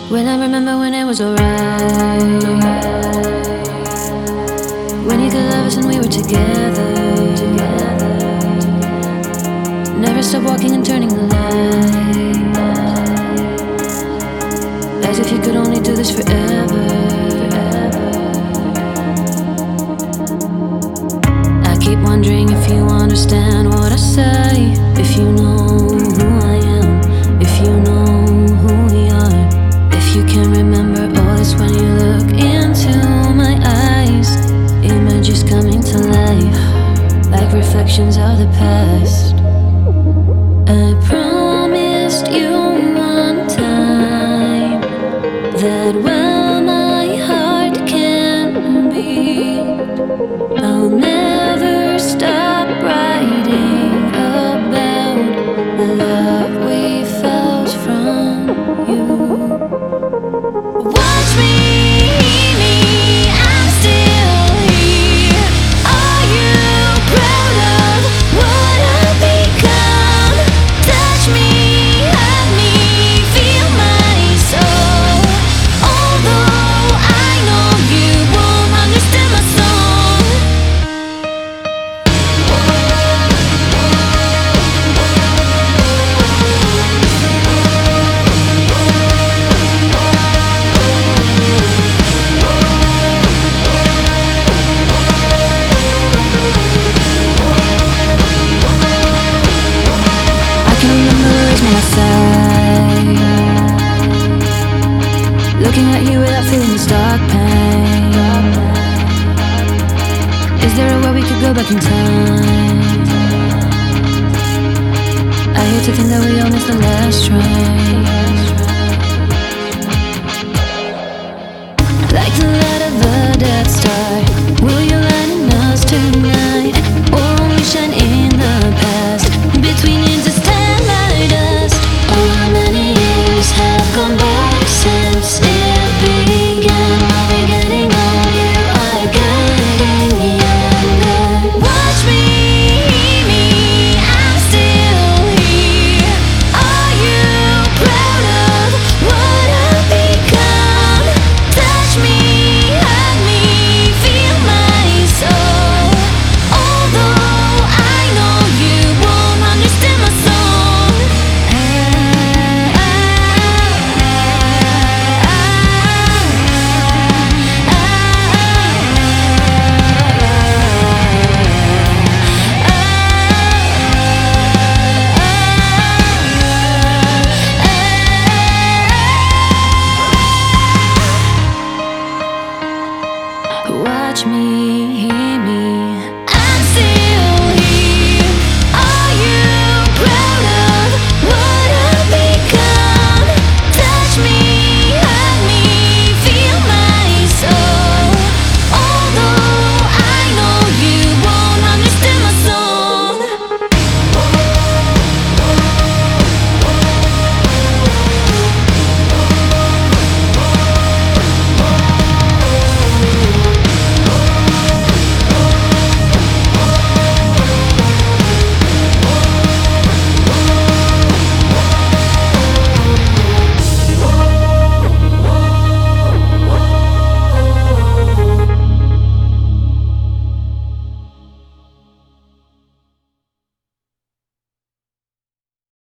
When I remember when it was alright, when you could love us and we were together. Never stop walking and turning the light, as if you could only do this forever. I keep wondering if you understand what I say, if you know who I am, if you know who we are, if you can remember all this when you look into my eyes. Images coming to life, like reflections of the past. I promised you one time that while my heart can beat, I'll never stop writing about the love we felt from you. Watch me, I'm still here. Are you proud of what I've become? Touch me, hug me, feel my soul. Although I know you won't understand my song. I can remember raising my side, looking at you without feeling this dark pain. Is there a way we could go back in time? I hate to think that we all missed the last train.